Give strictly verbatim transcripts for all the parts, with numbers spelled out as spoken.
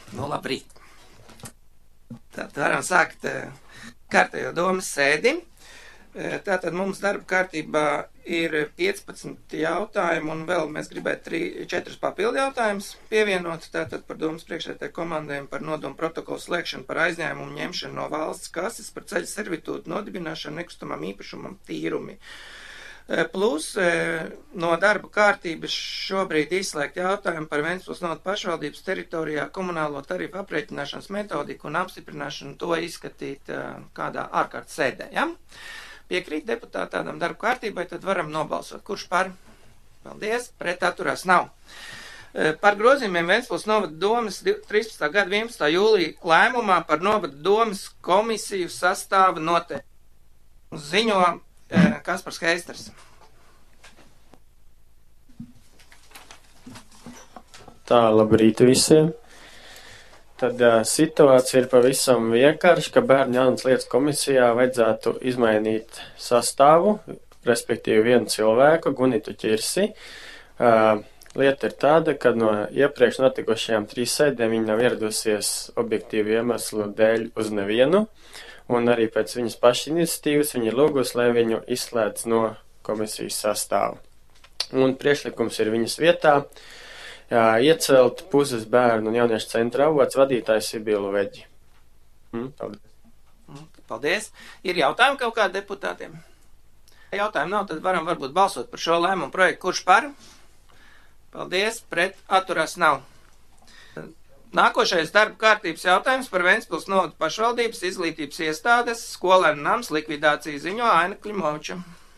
Nu, labrīt. Tad varam sākt kārtējo domas sēdi. Tātad mums darba kārtībā ir piecpadsmit jautājumi, un vēl mēs gribētu četrus papildu jautājumus pievienot. Tātad par domas priekšsēdētāju komandēm, par nodomu protokolu slēgšanu, par aizņēmumu ņemšanu no valsts kases, par ceļu servitūtu nodibināšanu, nekustamam īpašumam tīrumi. Plus no darba kārtības šobrīd izslēgt jautājumu par Ventspils novads pašvaldības teritorijā komunālo tarifu aprēķināšanas metodiku un apstiprināšanu, to izskatīt kādā ārkārtas sēdē. Ja? Piekrīt deputāti tādam darba kārtībai, tad varam nobalsot. Kurš par? Paldies, pret atturās nav. Par grozījumiem Ventspils novada domes trīspadsmitā gada vienpadsmitā jūlija lēmumā par novada domes komisiju sastāva noteikumu ziņo Kaspars Heisters. Tā, labrīt visiem. Tad uh, situācija ir pavisam vienkārši, ka bērnu jaunas lietas komisijā vajadzētu izmainīt sastāvu, respektīvi vienu cilvēku, Gunitu Ķirsi. Uh, lieta ir tāda, ka no iepriekš notikušajām trīs sēdēm viņa nav ieradusies objektīvu iemeslu dēļ uz nevienu, un arī pēc viņas paša iniciatīvas viņa ir lūgusi, lai viņu izslēdz no komisijas sastāvu. Un priekšlikums ir viņas vietā. Jā, iecelt Puzes bērnu un jauniešu centra avots vadītāju Sibilu Veģi. Mm, paldies. Paldies. Ir jautājumi kaut kādiem deputātiem? Jautājumi nav, tad varam varbūt balsot par šo lēmumu projektu. Kurš par? Paldies. Pret atturās nav. Nākošais darba kārtības jautājums par Ventspils novada pašvaldības izglītības iestādes skolēnu nams likvidāciju ziņo Aina Klimoviča.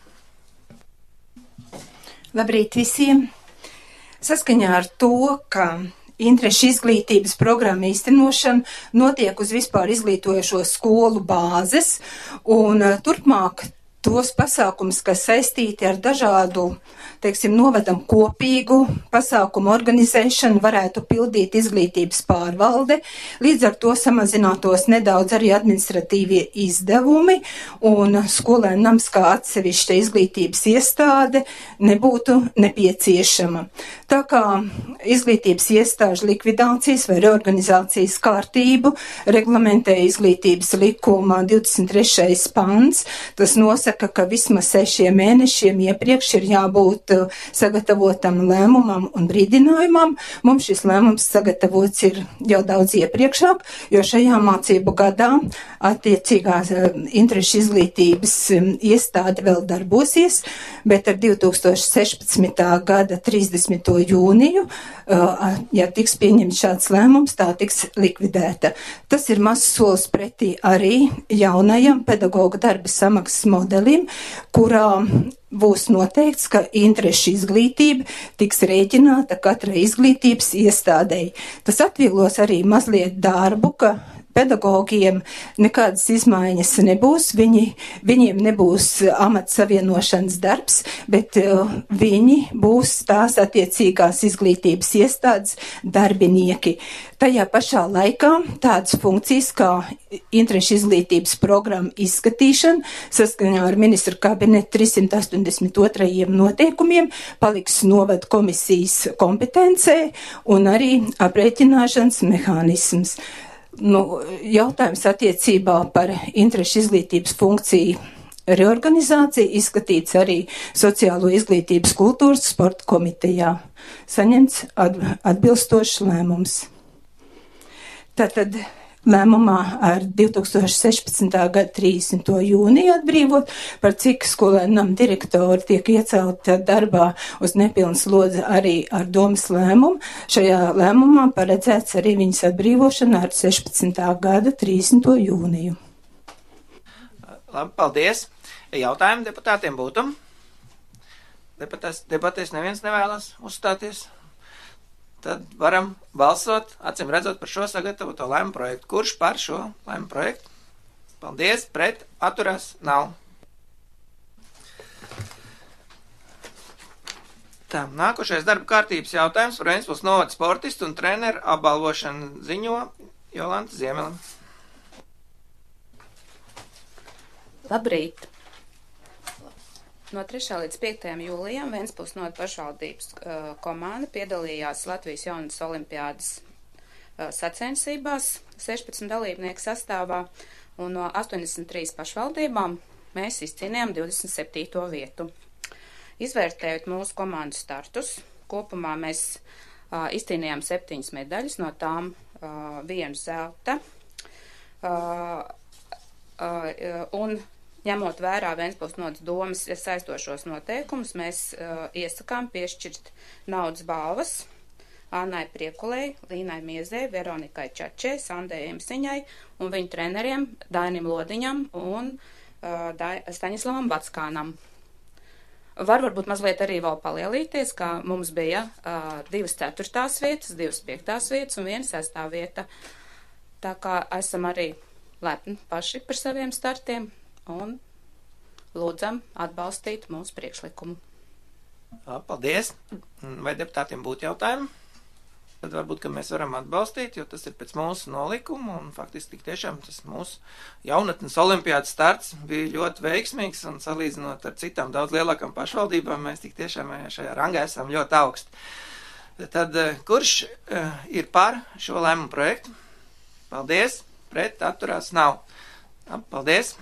Labrīt visiem! Saskaņā ar to, ka interešu izglītības programma īstenošana notiek uz vispār izglītojošo skolu bāzes, un turpmāk tos pasākums, kas saistīti ar dažādu, teiksim, novadam kopīgu pasākumu organizēšanu, varētu pildīt izglītības pārvalde. Līdz ar to samazinātos nedaudz arī administratīvie izdevumi, un skolēnu nams kā atsevišķa izglītības iestāde nebūtu nepieciešama. Tā kā izglītības iestāžu likvidācijas vai reorganizācijas kārtību reglamentē izglītības likuma divdesmit trešais pants, tas nosaka, ka vismaz sešiem mēnešiem iepriekš ir jābūt sagatavotam lēmumam un brīdinājumam. Mums šis lēmums sagatavots ir jau daudz iepriekšāk, jo šajā mācību gadā attiecīgā interešu izglītības iestāde vēl darbosies, bet ar divi tūkstoši sešpadsmitā gada trīsdesmito jūniju, ja tiks pieņemts šāds lēmums, tā tiks likvidēta. Tas ir mazs solis pretī arī jaunajam pedagoga darba samaksas modelim, kurā būs noteikts, ka interešu izglītība tiks rēķināta katrai izglītības iestādei. Tas atvieglos arī mazliet darbu, ka pedagogiem nekādas izmaiņas nebūs, viņi, viņiem nebūs amata savienošanas darbs, bet uh, viņi būs tās attiecīgās izglītības iestādes darbinieki. Tajā pašā laikā tādas funkcijas kā interešu izglītības programma izskatīšana saskaņā ar ministru kabineta trīssimt astoņdesmit otrajiem noteikumiem paliks novada komisijas kompetencē un arī aprēķināšanas mehānisms. Nu, jautājums attiecībā par interešu izglītības funkciju reorganizāciju izskatīts arī Sociālo izglītības kultūras sporta komitejā. Saņemts atbilstošs lēmums. Tātad lēmumā ar divi tūkstoši sešpadsmitā gada trīsdesmito jūniju atbrīvot, par cik skolēnu nama direktori tiek iecelta darbā uz nepilnu slodzi arī ar domas lēmumu. Šajā lēmumā paredzēts arī viņas atbrīvošana ar sešpadsmitā gada trīsdesmito jūniju. Labi, paldies. Jautājumi deputātiem būtu? Deputās, debatēs neviens nevēlas uzstāties? Tad varam balsot, acīm redzot, par šo sagatavoto lēmumu projektu. Kurš par šo lēmumu projektu? Paldies, pret, atturās, nav. Tā, nākošais darba kārtības jautājums par Ventspils novada sportistu un treneru apbalvošanu ziņo Jolanta Ziemele. Labrīt! No trešā līdz piektajam jūlijam Ventspils novada pašvaldības uh, komanda piedalījās Latvijas jaunas olimpiādas sacensībās sešpadsmit dalībnieku sastāvā, un no astoņdesmit trīs pašvaldībām mēs izcīnījām divdesmit septīto vietu. Izvērtējot mūsu komandu startus, kopumā mēs uh, izcīnījām septiņas medaļas, no tām uh, vienu zelta. Uh, uh, un ņemot vērā Ventspils nodas domas saistošos noteikumus, mēs uh, iesakām piešķirt naudas balvas Annai Priekulei, Līnai Miezei, Veronikai Čačē, Sandai Imsiņai un viņu treneriem Dainim Lodiņam un uh, Dai, Staņislavam Batskānam. Var varbūt mazliet arī vēl palielīties, ka mums bija uh, divas ceturtās vietas, divas piektās vietas un viena sestā vieta. Tā kā esam arī lepni paši par saviem startiem un lūdzam atbalstīt mūsu priekšlikumu. Paldies! Vai deputātiem būtu jautājumi? Tad varbūt, ka mēs varam atbalstīt, jo tas ir pēc mūsu nolikumu, un faktiski tik tiešām tas mūsu jaunatnes olimpiādas starts bija ļoti veiksmīgs, un salīdzinot ar citām daudz lielākām pašvaldībām, mēs tik tiešām šajā rangā esam ļoti augsti. Tad kurš ir par šo lēmumu projektu? Paldies! Pret atturās nav. Paldies!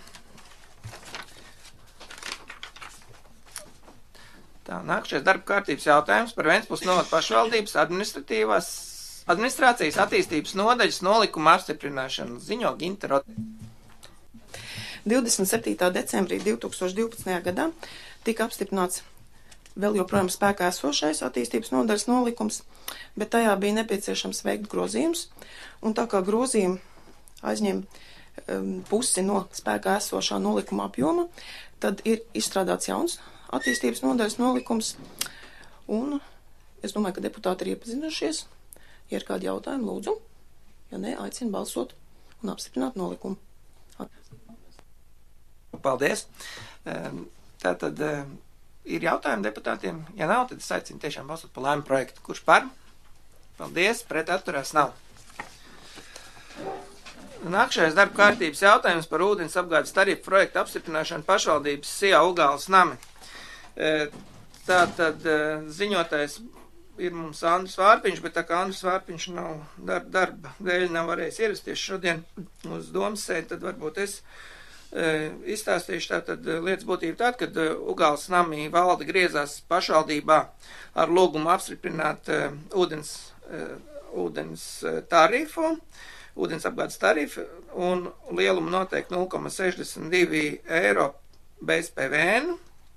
Tā, nākšais darba kārtības jautājums par Ventspils novada pašvaldības administratīvās administrācijas attīstības nodaļas nolikuma apstiprināšanu. Ziņo Ginta Rote. divdesmit septītā decembrī divi tūkstoši divpadsmitajā gadā tika apstiprināts vēl joprojām spēkā esošais attīstības nodaļas nolikums, bet tajā bija nepieciešams veikt grozījums, un tā kā grozījumi aizņem um, pusi no spēkā esošā nolikuma apjoma, tad ir izstrādāts jauns attīstības nodaļas nolikums, un es domāju, ka deputāti ir iepazinušies. Ja ir kādi jautājumi, lūdzu, ja ne, aicinu balsot un apstiprināt nolikumu. Paldies! Tātad ir jautājumi deputātiem? Ja nav, tad es aicinu tiešām balsot par lēmumu projektu. Kurš par? Paldies! Pret atturās nav. Nākšais darba kārtības jautājums par ūdens apgādes tarifu projektu apstiprināšanu pašvaldības Sijā Ugāles nami. Tātad ziņotājs ir mums Andris Vārpiņš, bet tā kā Andris Vārpiņš nav darba, darba dēļ nav varējis ierasties šodien uz domas sēdi, tad varbūt es e, izstāstīšu tātad lietas būtību tāda, kad Ugāles namī valde griezās pašvaldībā ar lūgumu apstiprināt e, ūdens, e, ūdens tarifu, ūdens apgādes tarifu un lielumu noteikti nulle komats sešdesmit divi eiro bez P V N.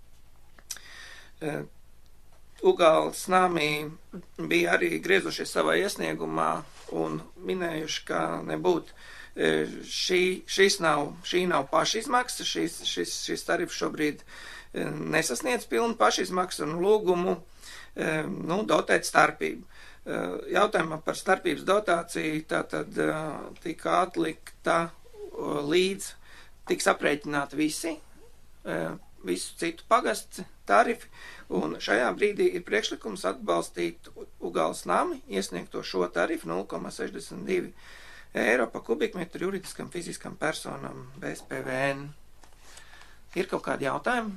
Ugāles namī bija arī griezušies savā iesniegumā un minējuši, ka nebūtu šī, šis nav, šī nav pašizmaksa, šis, šis, šis tarifs šobrīd nesasniedz pilnu pašizmaksu un lūgumu nu, dotēt starpību. Jautājumā par starpības dotāciju tātad tika atlikta līdz tiks aprēķināti visi, visu citu pagastu tarifi, un šajā brīdī ir priekšlikums atbalstīt Ugāles nami, iesniegto šo tarifu nulle komats sešdesmit divi eiro pa kubikmetru juridiskam fiziskam personam bez P V N. Ir kaut kādi jautājumi?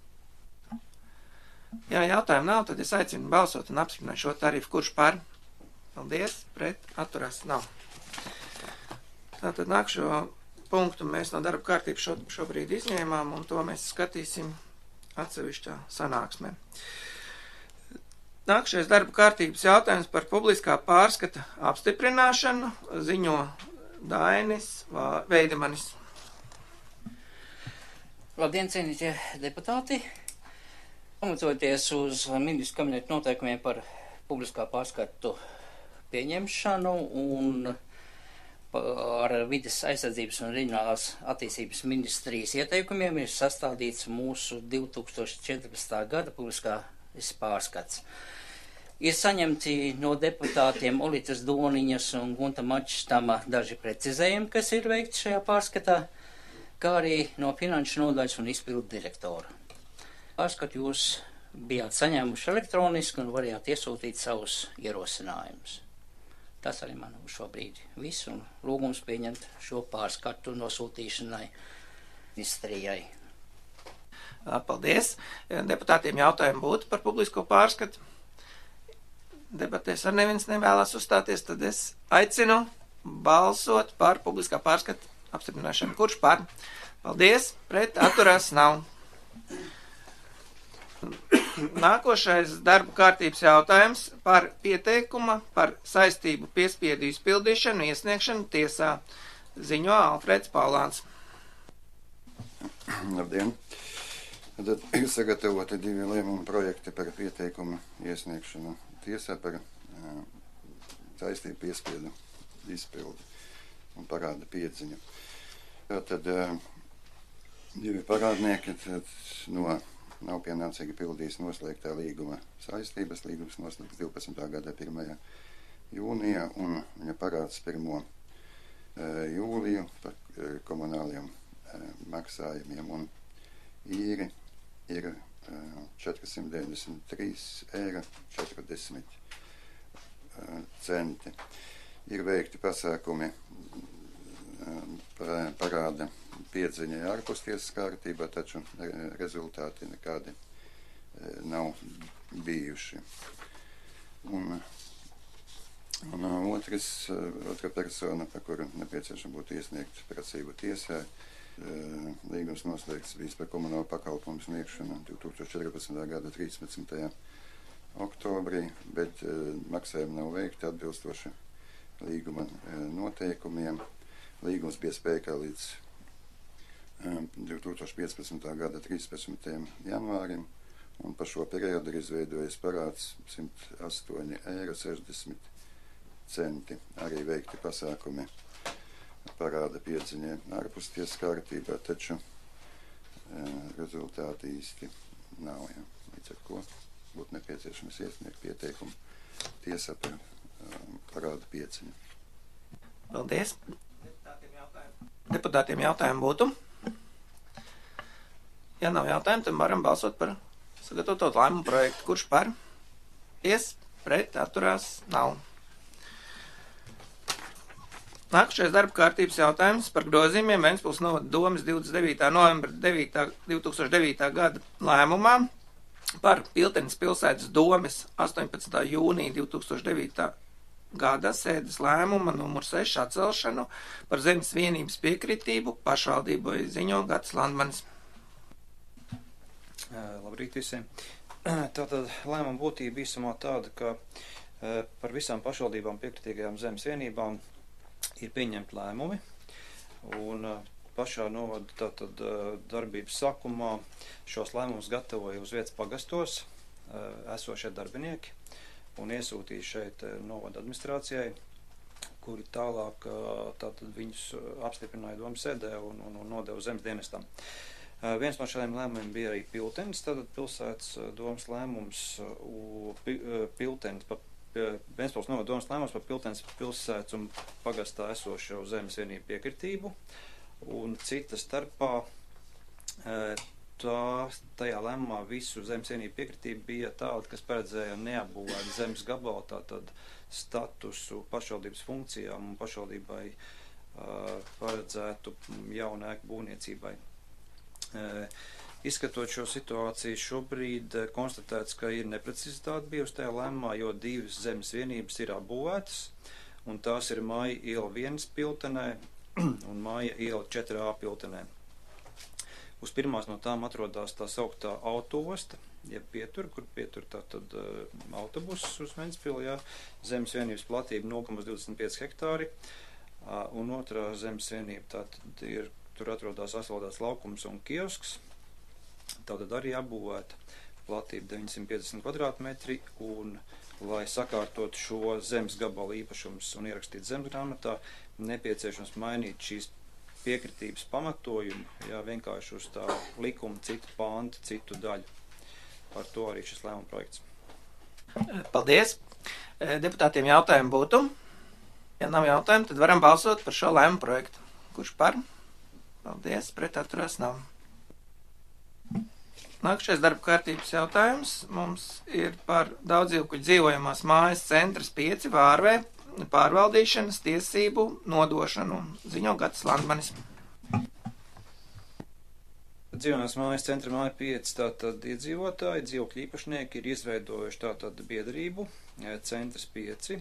Ja jautājumu nav, tad es aicinu balsot un apstiprināt šo tarifu. Kurš par? Paldies, pret, atturās nav. Tātad nākšo punktu mēs no darba kārtības šo, šobrīd izņēmām, un to mēs skatīsim atsevišķā sanāksmē. Nākšais darba kārtības jautājums par publiskā pārskata apstiprināšanu ziņo Dainis Veidemanis. Labdien, cienītie deputāti! Pamatoties uz ministru kabineta noteikumiem par publiskā pārskatu pieņemšanu un ar vides aizsardzības un reģionālās attīstības ministrijas ieteikumiem ir sastādīts mūsu divi tūkstoši četrpadsmitā gada publiskās pārskats. Ir saņemti no deputātiem Olitas Doniņas un Gunta Mačstama daži precizējumi, kas ir veikti šajā pārskatā, kā arī no finanšu nodaļas un izpildu direktora. Pārskatu jūs bijāt saņēmuši elektroniski un varējāt iesūtīt savus ierosinājumus. Tas arī man uz šo brīdi viss un lūgums pieņemt šo pārskatu nosūtīšanai ministrijai. Paldies. Deputātiem jautājumi būtu par publisko pārskatu. debatēs ar neviens nevēlas uzstāties, tad es aicinu balsot par publiskā pārskata apstiprināšanu. Kurš par? Paldies, pret atturās nav. Nākošais darba kārtības jautājums par pieteikuma par saistību piespiedu izpildīšanu iesniegšanu tiesā. Ziņo Alfrēds Paulāns. Labdien! Tad ir sagatavoti divi lēmuma projekti par pieteikumu iesniegšanu tiesā par uh, saistību piespiedu izpildi un parāda piedziņu. Tātad uh, divi parādnieki tad, no nav pienācīgi pildījis noslēgtā līguma saistības. Līgums noslēgts divpadsmitā gada pirmajā jūnijā un viņa parāds pirmo uh, jūliju par uh, komunāliem uh, maksājumiem un īri ir uh, četrsimt deviņdesmit trīs eiro četrdesmit uh, centi. Ir veikti pasākumi uh, parāda piedziņai ārpustiesas kārtībā, taču rezultāti nekādi uh, nav bijuši. Un, un uh, otrs, uh, otra persona, par kuru nepieciešams būtu iesniegt prasību tiesā, līgums noslēgts bijis par komunālu pakalpojumu sniegšanu divtūkstoš četrpadsmitā gada trīspadsmitajā oktobrī, bet uh, maksājumi nav veikti atbilstoši līguma uh, noteikumiem. Līgums bija spēkā līdz uh, divtūkstoš piecpadsmitā gada trīspadsmitajam janvārim, un par šo periodu ir izveidojies parāds simt astoņi eiro sešdesmit centi. Arī veikti pasākumi parāda piedziņai ārpus tiesas kārtībā, taču e, rezultāti īsti nav. Ja. Līdz ar ko būtu nepieciešams iesniegt pieteikumu tiesā par um, parāda piedziņu. Paldies. Deputātiem jautājumu. Deputātiem jautājumu būtu. Ja nav jautājumu, tad varam balsot par sagatavoto lēmumu projektu. Kurš par? Ies, pret, atturās, nav. Nākošais darba kārtības jautājums par grozījumiem Ventspils novada domes divdesmit devītā novembra divtūkstoš devītā gada lēmumā par Piltenes pilsētas domes astoņpadsmitā jūnija divtūkstoš devītā gada sēdes lēmuma numur seši atcelšanu par zemes vienības piekritību pašvaldībai. Ziņo Gatis Landmanis. Labrīt visiem. Tātad lēmuma būtība īsumā tāda, ka par visām pašvaldībām piekritīgajām zemes vienībām ir pieņemti lēmumi, un pašā novada tātad darbības sākumā šos lēmumus gatavoja uz vietas pagastos esošie darbinieki un iesūtīja šeit novada administrācijai, kuri tālāk tātad viņus apstiprināja domas sēdē un, un, un nodeva zemes dienestam. Viens no šādiem lēmumiem bija arī Piltenes, tātad pilsētas domas lēmums Piltenes par Ventspils novada domas lēmums par Piltenes pilsētas un pagastā esošo zemes vienību piekritību, un cita starpā tā, tajā lēmumā visu zemes vienību piekritību bija tāda, kas paredzēja neapbūvēt zemes gabalu, tātad statusu pašvaldības funkcijām un pašvaldībai paredzētu jaunu ēku būvniecībai. Izskatot šo situāciju, šobrīd konstatēts, ka ir neprecizitāte bijusi tajā lēmumā, jo divas zemes vienības ir apbūvētas, un tās ir Māja iela viens Piltenē un Māja iela četri A Piltenē. Uz pirmās no tām atrodas tā sauktā autoosta, jeb pietur, kur pietur tātad uh, autobusus uz Ventspilu, jā, zemes vienības platība nulle komats divdesmit pieci hektāri, uh, un otrā zemes vienība tātad ir, tur atrodas asfaltēts laukums un kiosks. Tātad arī apbūvēta platība deviņsimt piecdesmit kvadrātmetri, un, lai sakārtot šo zemes gabalu īpašums un ierakstīt zemes grāmatā, nepieciešams mainīt šīs piekritības pamatojumu, jā, vienkārši uz tā likuma citu pāntu, citu daļu. Par to arī šis lēmuma projekts. Paldies. Deputātiem jautājumu būtu. Ja nav jautājumu, tad varam balsot par šo lēmuma projektu. Kurš par? Paldies, pret atturās nav. Nākošais darba kārtības jautājums mums ir par daudzdzīvokļu dzīvojamās mājas centras pieci Vārvē pārvaldīšanas tiesību nodošanu. Ziņo Gatis Landmanis. Dzīvojamās mājas centra māja pieci tātad iedzīvotāji, dzīvokļu īpašnieki ir izveidojuši tātad biedrību, centrs pieci,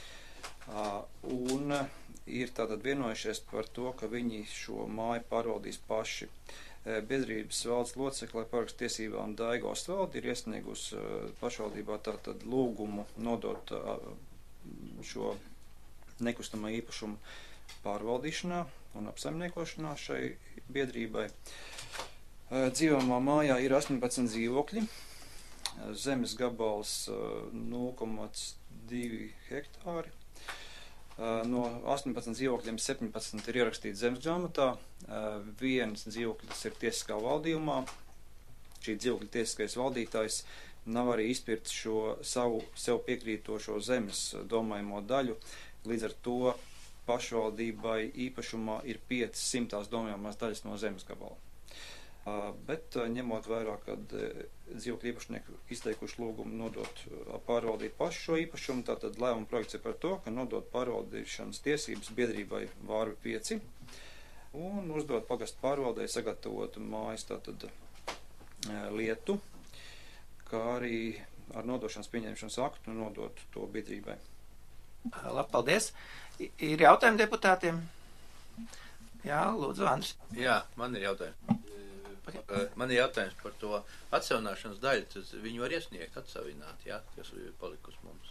un ir tātad vienojušies par to, ka viņi šo māju pārvaldīs paši. Biedrības valdes locekli parakstu tiesībām Daiga Ostvalde ir iesniegus pašvaldībā tātad lūgumu nodot šo nekustamā īpašumu pārvaldīšanā un apsaimniekošanā šai biedrībai. Dzīvojamā mājā ir astoņpadsmit dzīvokļi, zemes gabals nulle komā divi hektāri. No astoņpadsmit dzīvokļiem septiņpadsmit ir ierakstīti zemes grāmatā, viens dzīvoklis ir tiesiskā valdījumā, šī dzīvokļa tiesiskais valdītājs nav arī izpirts šo savu sev piekrītošo zemes domājamo daļu, līdz ar to pašvaldībai īpašumā ir piecas simtās domājamās daļas no zemes gabala. Bet ņemot vērā, kad dzīvokļu īpašnieki izteikuši lūgumu nodot pārvaldīt pašu šo īpašumu, tātad lēmuma projekts ir par to, ka nodot pārvaldīšanas tiesības biedrībai Vārvi pieci un uzdot pagastu pārvaldei sagatavotu mājas tātad lietu, kā arī ar nodošanas pieņemšanas aktu nodot to biedrībai. Labi, paldies. Ir jautājumi deputātiem? Jā, lūdzu, Andris. Jā, man ir jautājums. Man ir jautājums par to atsavināšanas daļu, tad viņi var iesniegt atsavināt, jā, kas ir palikus mums.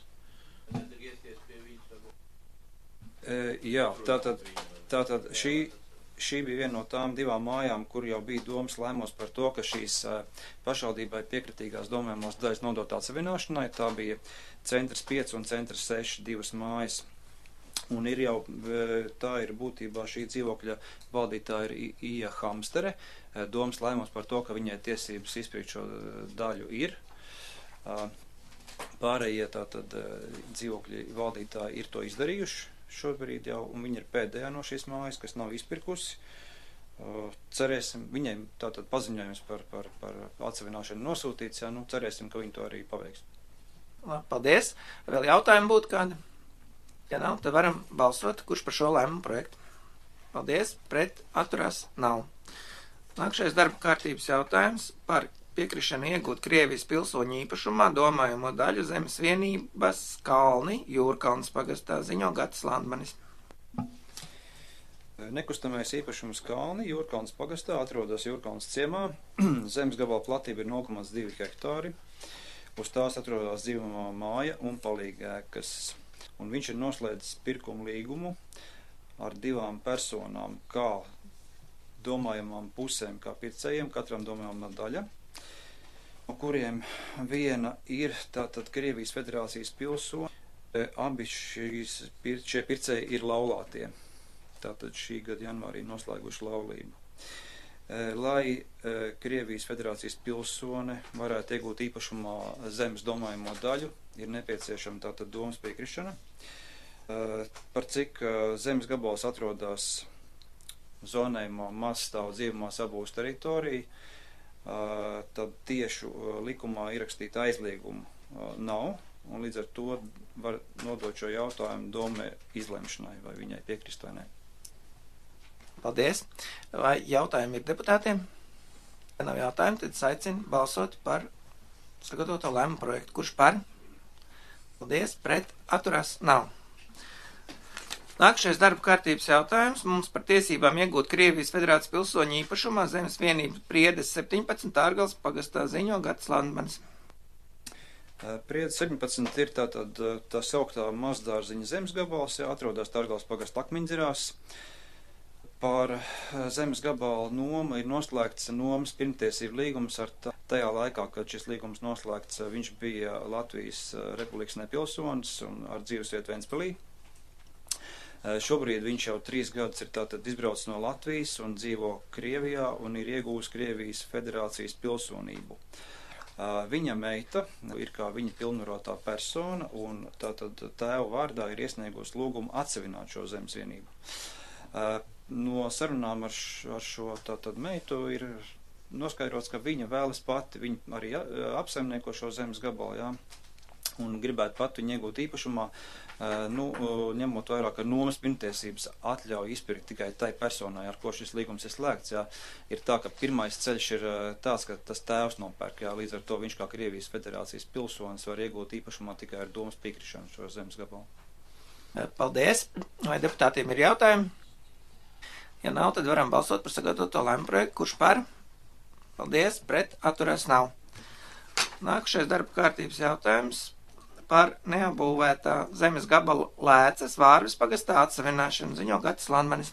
E, jā, tātad, tātad šī, šī bija viena no tām divām mājām, kur jau bija domas lēmos par to, ka šīs pašvaldībai piekritīgās domājumos daļas nodot atsavināšanai. Tā bija centrs pieci un centrs seši divas mājas. Un ir jau, tā ir būtībā šī dzīvokļa valdītāja ir Ija Hamstere. Domas lēmums par to, ka viņai tiesības izpirkt šo daļu ir. Pārējie tātad dzīvokļi valdītāji ir to izdarījuši šobrīd jau, un viņi ir pēdējā no šīs mājas, kas nav izpirkusi. Cerēsim, viņiem tātad paziņojums par, par, par atsavināšanu nosūtīts, jā, nu cerēsim, ka viņi to arī paveiks. Labi, paldies. Vēl jautājumi būtu kādi? Ja nav, tad varam balsot, kurš par šo lēmumu projektu. Paldies, pret, atturās, nav. Nākšais darba kārtības jautājums par piekrišanu iegūt Krievijas pilsoņu īpašumā domājamo daļu zemes vienības Kalni, Jūrkalnas pagastā, ziņo Gatis Landmanis. Nekustamais īpašums Kalni, Jūrkalnas pagastā, atrodas Jūrkalnas ciemā. Zemes gabala platība ir nulle komā divi hektāri. Uz tās atrodas dzīvojamā māja un palīgēkas. Un viņš ir noslēdzis pirkumu līgumu ar divām personām, kā domājamām pusēm, kā pircējiem, katram domājamā daļa, no kuriem viena ir tātad Krievijas federācijas pilsoni. Abi šīs, šie pircēji ir laulātie. Tātad šī gada janvārī noslēguši laulību. Lai Krievijas federācijas pilsone varētu iegūt īpašumā zemes domājamo daļu, ir nepieciešama tātad domas piekrišana. Par cik zemes gabals atrodas zonējumā mazstāvu dzīvumās abūs teritoriju, tad tiešu likumā ierakstīta aizliegumu nav, un līdz ar to var nodot šo jautājumu domē izlemšanai, vai viņai piekrist vai ne. Paldies. Vai jautājumi ir deputātiem? Ja nav jautājumu, tad aicinu balsot par sagatavoto lēmumu projektu. Kurš par? Paldies. Pret, atturās, nav. Nākšais darba kārtības jautājums mums par tiesībām iegūt Krievijas federācijas pilsoņu īpašumā zemes vienības Priedes septiņpadsmit Ārgales pagastā, ziņo Gatis Landmanis. Priedes septiņpadsmit ir tātad tā sauktā mazdārziņa zemes gabals, jā, atrodas Ārgales pagasta Akmiņdzirās. Par zemes gabalu nomu ir noslēgts nomas pirmtiesību līgums ar tā, tajā laikā, kad šis līgums noslēgts, viņš bija Latvijas Republikas nepilsonis un ar dzīvesvietu Ventspilī. Šobrīd viņš jau trīs gadus ir tātad izbraucis no Latvijas un dzīvo Krievijā un ir iegūs Krievijas federācijas pilsonību. Viņa meita ir kā viņa pilnvarotā persona un tātad tēva vārdā ir iesniegus lūgumu atsevināt šo zemes vienību. No sarunām ar, š, ar šo tātad meitu ir noskaidrots, ka viņa vēlas pati, viņa arī apsaimnieko šo zemes gabalu, jā, un gribētu pati viņu iegūt īpašumā. Nu, ņemot vairāk, ka nomas pirmtiesības atļauj izpirkt tikai tai personai, ar ko šis līgums ir slēgts, jā, ir tā, ka pirmais ceļš ir tāds, ka tas tēvs nopērk, jā, līdz ar to viņš kā Krievijas federācijas pilsonis var iegūt īpašumā tikai ar domas piekrišanu šo zemes gabalu. Paldies. Vai deputātiem ir jautājumi? Ja nav, tad varam balsot par sagatavoto lēmumu projektu. Kurš par? Paldies. Pret atturēs nav. Nākušais darba kārtības jautājums par neapbūvētā zemes gabalu Lēces Vārves pagastā atsavināšanu. Ziņo Gatis Landmanis.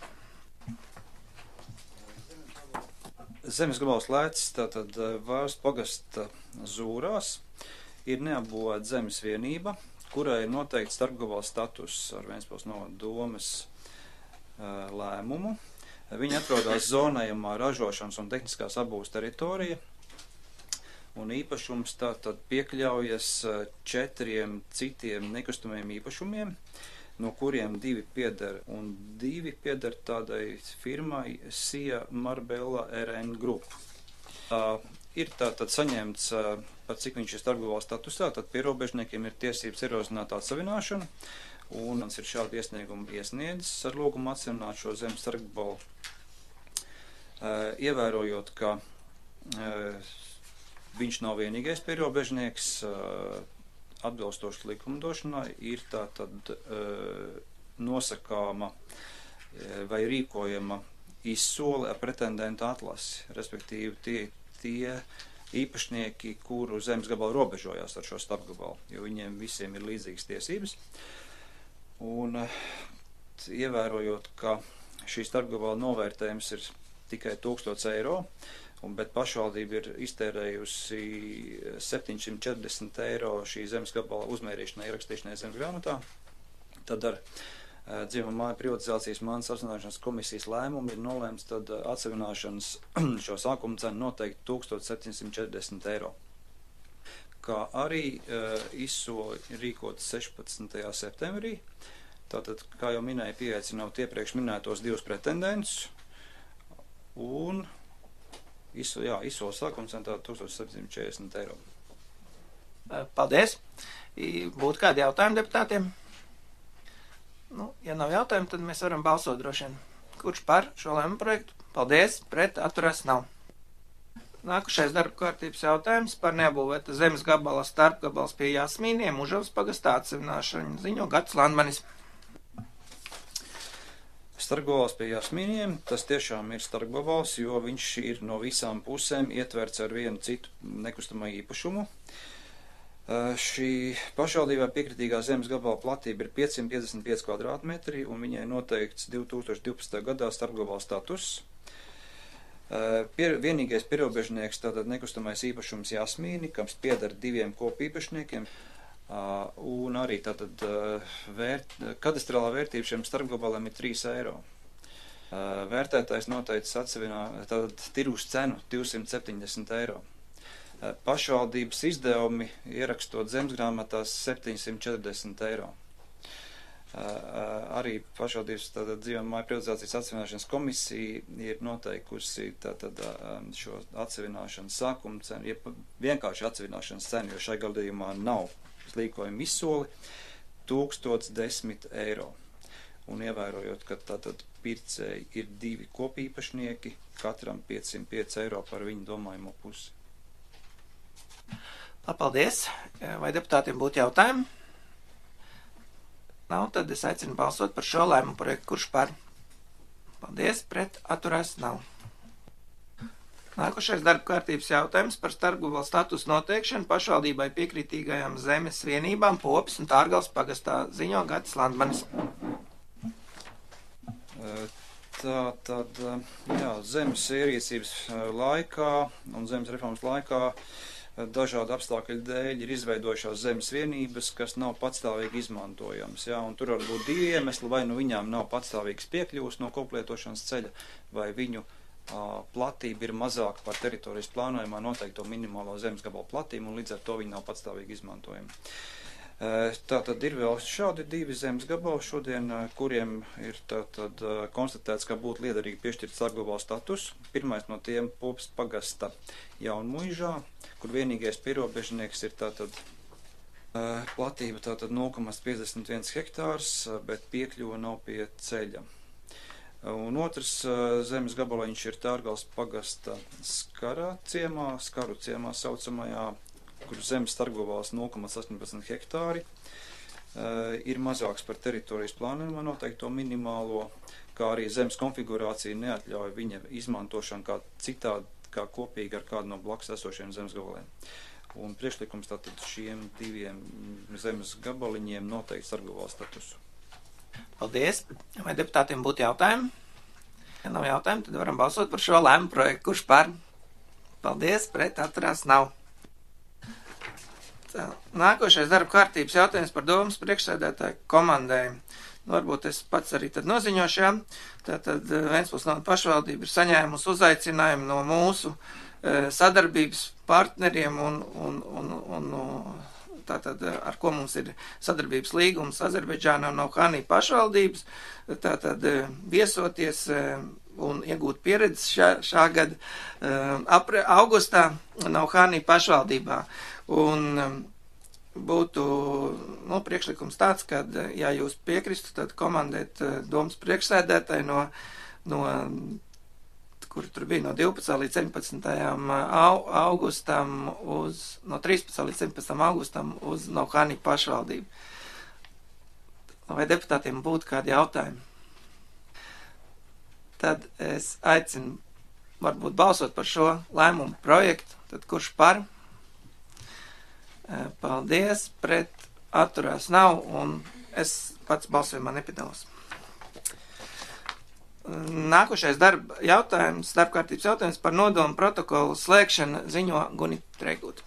Zemes gabals Lēces, tātad Vārves pagasta Zūrās, ir neapbūvēta zemes vienība, kurai ir noteikts starpgabala status ar Ventspils novada domes uh, lēmumu. Viņi atrodas zonējumā ražošanas un tehniskās apbūves teritorija, un īpašums tātad piekļaujas četriem citiem nekustamiem īpašumiem, no kuriem divi pieder un divi pieder tādai firmai Sija Marbella R N Group. Uh, ir tātad saņemts, uh, par cik viņš ir starpgabala statusā, tad pierobežniekiem ir tiesības ierosināt atsavināšanu, un mans ir šādu iesniegumu iesniedzis ar lūgumu atsavināt šo zemes starpgabalu. Uh, ievērojot, ka uh, viņš nav vienīgais pierobežnieks, uh, atbilstoši likumdošanai, ir tātad uh, nosakāma uh, vai rīkojama izsole ar pretendentu atlasi, respektīvi tie, tie īpašnieki, kuru zemes gabalu robežojās ar šo starpgabalu, jo viņiem visiem ir līdzīgas tiesības. Un uh, ievērojot, ka šī starpgabala novērtējums ir tikai tūkstots eiro, un, bet pašvaldība ir iztērējusi septiņsimt četrdesmit eiro šī zemes gabala uzmērīšanai, ierakstīšanai zemes grāmatā, tad ar uh, dzīvuma māju privatizācijas mantas atsavināšanas komisijas lēmumu ir nolēmts tad uh, atsavināšanas šo sākuma cenu noteikti tūkstoš septiņsimt četrdesmit eiro. Kā arī uh, izsoli rīkot sešpadsmitajā septembrī, tātad, kā jau minēju, pieaicinot iepriekš minētos divus pretendentus, un izsoli, jā, izsoli sākuma cenu tātad tūkstoš septiņsimt četrdesmit eiro. Paldies. Būtu kādi jautājumi deputātiem? Nu, ja nav jautājumu, tad mēs varam balsot droši vien. Kurš par šo lēmumu projektu? Paldies, pret atturēs nav. Nākušais darba kārtības jautājums par neapbūvēta zemes gabala starpgabals pie Jasmīniem Užavas pagastā atsavināšanu. Ziņo Gatis Landmanis. Starpgabals pie Jasmīniem, tas tiešām ir starpgabals, jo viņš ir no visām pusēm ietverts ar vienu citu nekustamā īpašumu. Uh, šī pašvaldībā piekritīgā zemes gabala platība ir piecsimt piecdesmit pieci kvadrātmetri, un viņai noteikts divi tūkstoši divpadsmitajā gadā starpgabala status. Uh, pier, vienīgais pierobežnieks, tātad nekustamais īpašums Jasmīni, kams pieder diviem kopīpašniekiem, uh, un arī tātad uh, vērt, kadastrālā vērtība šiem starpgabaliem ir trīs eiro. Uh, vērtētājs noteicis atsevinā, tātad tirgus cenu divsimt septiņdesmit eiro. Pašvaldības izdevumi ierakstot zemesgrāmatās septiņsimt četrdesmit eiro. Arī pašvaldības dzīvuma māju privatizācijas atsevināšanas komisija ir noteikusi tātad šo atsevināšanas sākumu cenu, ja vienkārši atsevināšanas cenu, jo šai gadījumā nav līkojuma izsoli, tūkstoš desmit eiro. Un ievērojot, ka tātad pircēji ir divi kopīpašnieki, katram piecsimt pieci eiro par viņu domājamo pusi. Paldies. Vai deputātiem būtu jautājumi? Nav, tad es aicinu balsot par šo lēmumu projektu. Kurš par? Paldies, pret atturēs nav. Nākošais darba kārtības jautājums par starpgabala statusu noteikšanu pašvaldībai piekritīgajām zemes vienībām Popes un Tārgals pagastā. Ziņo Gatis Landmanis. Tā tad, jā, zemes ierīcības laikā un zemes reformas laikā dažādu apstākļu dēļ ir izveidojušās zemes vienības, kas nav patstāvīgi izmantojams. Jā, un tur var būt divi iemesli, vai nu viņām nav patstāvīgas piekļuvas no koplietošanas ceļa, vai viņu a, platība ir mazāka par teritorijas plānojumā noteikto minimālo zemes gabalu platību, un līdz ar to viņi nav patstāvīgi izmantojami. Tātad ir vēl šādi divi zemes gabali šodien, kuriem ir tātad konstatēts, ka būtu liederīgi piešķirt starpgabalu status. Pirmais no tiem Popes pagasta Jaunmuižā, kur vienīgais pierobežnieks ir tātad Platība tātad nulle komats piecdesmit viens hektārs, bet piekļuva nav pie ceļa. Un otrs zemes gabaliņš ir Tārgals pagasta Skara ciemā, Skaru ciemā saucamajā, kur zemes starpgabals nulle komats astoņpadsmit hektāri. Ir mazāks par teritorijas plānojumā noteikto minimālo, kā arī zemes konfigurācija neatļauj viņa izmantošanu kā citādi, kā kopīgi ar kādu no blakus esošiem zemes gabaliem. Un priekšlikums tātad šiem diviem zemes gabaliņiem noteikti starpgabala statusu. Paldies. Vai deputātiem būtu jautājumi? Ja nav jautājumi, tad varam balsot par šo lēmu projektu. Kurš par? Paldies, pret atturās nav. Tā, nākošais darba kārtības jautājums par domas priekšsēdētāju komandējumu. Nu, varbūt es pats arī tad noziņošu, jā. Tātad Ventspils novada pašvaldība ir saņēmusi uzaicinājumu no mūsu sadarbības partneriem un, un, un, un tātad, ar ko mums ir sadarbības līgums Azerbaidžānā un Nauhanī pašvaldības, tātad viesoties un iegūt pieredzi šā, šā gada apre, augustā Nauhanī pašvaldībā. Un būtu, nu, priekšlikums tāds, ka, ja jūs piekristu, tad komandēt domas priekšsēdētāji no, no kur tur bija no divpadsmitā līdz septiņpadsmitajam augustam uz, no trīspadsmitā līdz septiņpadsmitajam augustam uz Nauhanī pašvaldību. Vai deputātiem būtu kādi jautājumi? Tad es aicinu varbūt balsot par šo lēmumu projektu. Tad kurš par? Paldies, pret atturās nav, un es pats balsojumā nepiedalos. Nākošais darba jautājums, darba kārtības jautājums par nodomu protokolu slēgšanu ziņo Gunita Treigūta.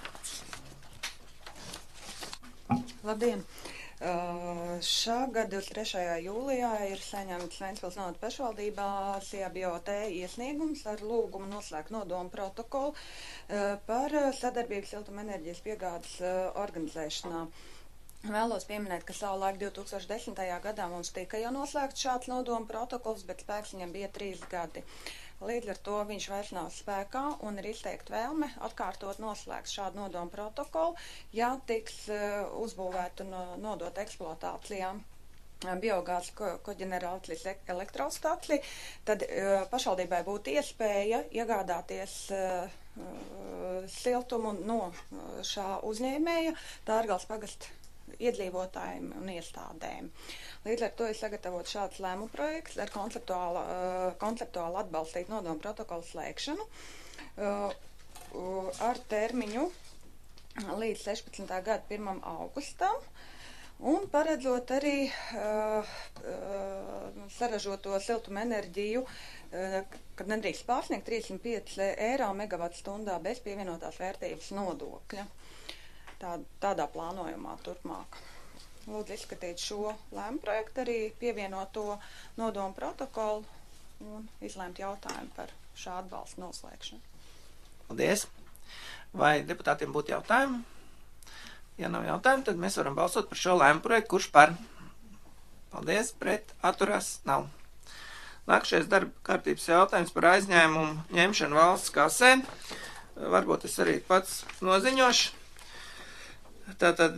Labdien! Uh, šā gada divdesmit trešajā jūlijā ir saņemts Ventspils novada pašvaldībā C A B O T iesniegums ar lūgumu noslēgt nodomu protokolu uh, par sadarbības siltumenerģijas piegādes uh, organizēšanā. Vēlos pieminēt, ka savulaik divtūkstoš desmitajā gadā mums tika jau noslēgts šāds nodoma protokols, bet spēks viņam bija trīs gadi. Līdz ar to viņš vairs nav spēkā un ir izteikta vēlme atkārtot noslēgt šādu nodoma protokolu, ja tiks uh, uzbūvēta no, nodot eksploatācijā biogāzes ko, koģenerācijas elektrostacija, tad uh, pašvaldībai būtu iespēja iegādāties uh, siltumu no šā uzņēmēja Tārgals pagasta iedzīvotājiem un iestādēm. Līdz ar to ir sagatavot šāds lēmu projekts ar konceptuālu, uh, konceptuālu atbalstīt nodomu protokolu slēgšanu uh, uh, ar termiņu līdz sešpadsmitā gada pirmajam augustam un paredzot arī uh, uh, saražoto siltumenerģiju, uh, kad nedrīkst pārsniegt trīsdesmit pieci eiro megavatu stundā bez pievienotās vērtības nodokļa. Tā, tādā plānojumā turpmāk. Lūdzu izskatīt šo lēmu projektu, arī pievienot to nodomu protokolu un izlēmt jautājumu par šā atbalsta noslēgšanu. Paldies! Vai deputātiem būtu jautājumi? Ja nav jautājumu, tad mēs varam balsot par šo lēmu projektu. Kurš par? Paldies! Pret atturās nav. Nākošais darba kārtības jautājums par aizņēmumu ņemšanu valsts kasē. Varbūt es arī pats noziņošu. Tātad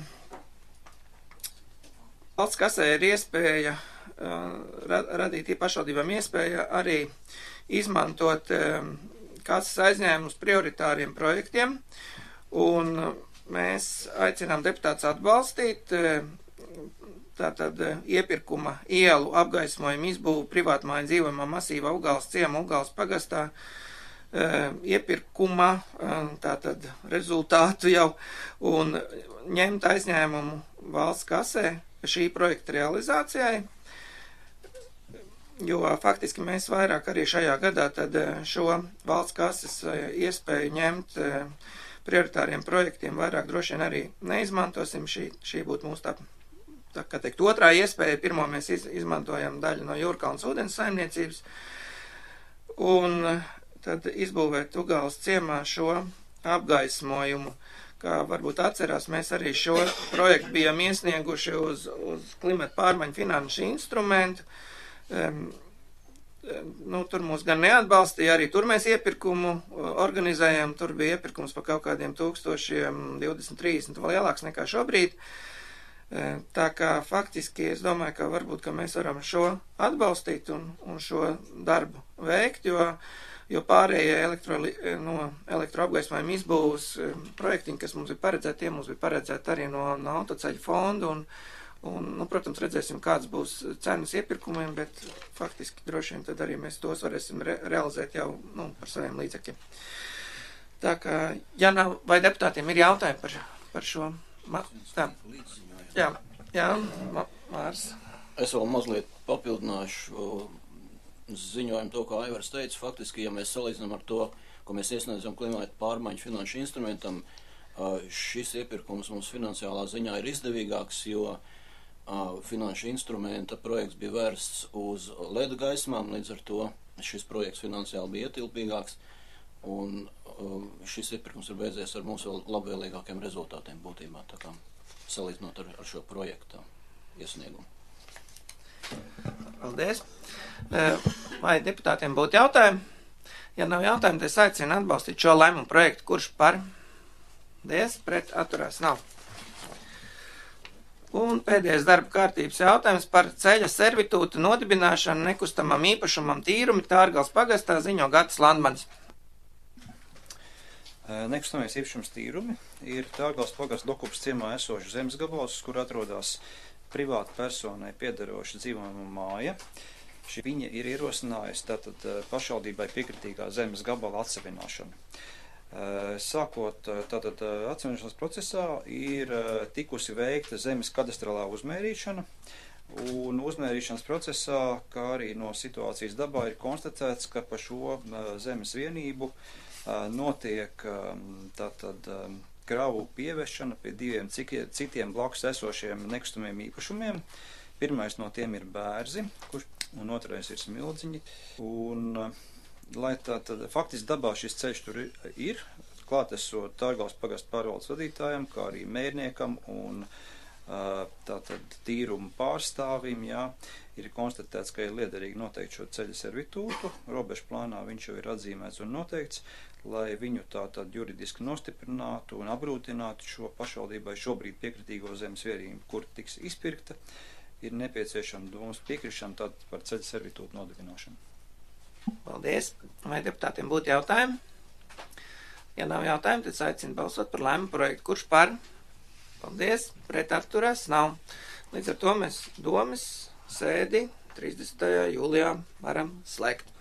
valsts kasē ir iespēja radīt pašvaldībām iespēja arī izmantot kases aizņēmumus prioritāriem projektiem, un mēs aicinām deputātus atbalstīt tātad iepirkuma ielu apgaismojumu izbūvu privātmāju dzīvojamā masīva Ugāles ciema Ugāles pagastā, iepirkuma tātad rezultātu jau un ņemt aizņēmumu valsts kasē šī projekta realizācijai, jo faktiski mēs vairāk arī šajā gadā tad šo valsts kases iespēju ņemt prioritāriem projektiem vairāk droši vien arī neizmantosim. Šī, šī būtu mūsu tā, tā kā teikt, otrā iespēja. Pirmo mēs iz, izmantojam daļu no Jūrkalnas ūdens saimniecības un tad izbūvēt Ugāles ciemā šo apgaismojumu. Kā varbūt atcerās, mēs arī šo projektu bijām iesnieguši uz, uz klimata pārmaiņu finanšu instrumentu. Um, nu, tur mūs gan neatbalstīja, arī tur mēs iepirkumu organizējām, tur bija iepirkums pa kaut kādiem tūkstošiem, divdesmit, trīsdesmit, vēl lielāks nekā šobrīd. Tā kā faktiski es domāju, ka varbūt, ka mēs varam šo atbalstīt un, un šo darbu veikt, jo, jo pārējie elektro, no elektroapgaismojuma izbūves projektiņi, kas mums ir paredzēti, tie mums ir paredzēti arī no, no autoceļu fonda un Un, nu, protams, redzēsim, kāds būs cenas iepirkumiem, bet faktiski droši vien tad arī mēs tos varēsim re realizēt jau nu, par saviem līdzekļiem. Tā kā, ja nav, vai deputātiem ir jautājumi par, par šo? Ma tā. Jā, jā, Ma Mārs. Es vēl mazliet papildināšu ziņojumu to, kā Aivars teica. Faktiski, ja mēs salīdzinām ar to, ko mēs iesniedzam klimata pārmaiņu finanšu instrumentam, šis iepirkums mums finansiālā ziņā ir izdevīgāks, jo finanšu instrumenta projekts bija vērsts uz L E D gaismām, līdz ar to šis projekts finansiāli bija ietilpīgāks, un šis iepirkums ir beidzies ar mūsu labvēlīgākiem rezultātiem būtībā, tā kā salīdzinot ar, ar šo projektu iesniegumu. Paldies. Vai deputātiem būtu jautājumi? Ja nav jautājumi, tad es aicinu atbalstīt šo lēmumu projektu, kurš par? Paldies, pret atturās nav. Un pēdējais darba kārtības jautājums par ceļa servitūta nodibināšanu nekustamam īpašumam Tīrumi Tārgals pagastā ziņo Gatis Landmanis. Nekustamais īpašums Tīrumi ir Tārgals pagasta Dokupas ciemā esošs zemes gabals, kur atrodas privāta personai piederoša dzīvojama māja. Šī viņa ir ierosinājusi tātad pašvaldībai piekritīgā zemes gabala atsevināšanu. Sākot tātad atsevišķās procesā ir tikusi veikta zemes kadastrālā uzmērīšana, un uzmērīšanas procesā, kā arī no situācijas dabā, ir konstatēts, ka pa šo zemes vienību notiek tātad kravu pievešana pie diviem citiem blakus esošiem nekustamiem īpašumiem. Pirmais no tiem ir Bērzi, kurš, un otrais ir Smildziņi, un lai tā tad faktiski dabā šis ceļš tur ir, klātesot Tārgals pagasta pārvaldes vadītājam, kā arī mērniekam un tātad tīrumu pārstāvim, jā, ir konstatēts, ka ir liederīgi noteikt šo ceļa servitūtu, robežu plānā viņš jau ir atzīmēts un noteikts, lai viņu tātad juridiski nostiprinātu un apgrūtinātu šo pašvaldībai šobrīd piekritīgo zemes vienību, kur tiks izpirkta, ir nepieciešama domas piekrišana tātad par ceļa servitūtu nodibināšanu. Paldies. Vai deputātiem būtu jautājumi? Ja nav jautājumi, tad aicinu balsot par lēmumu projektu. Kurš par? Paldies. Pret atturās nav. Līdz ar to mēs domas sēdi trīsdesmitajā jūlijā varam slēgt.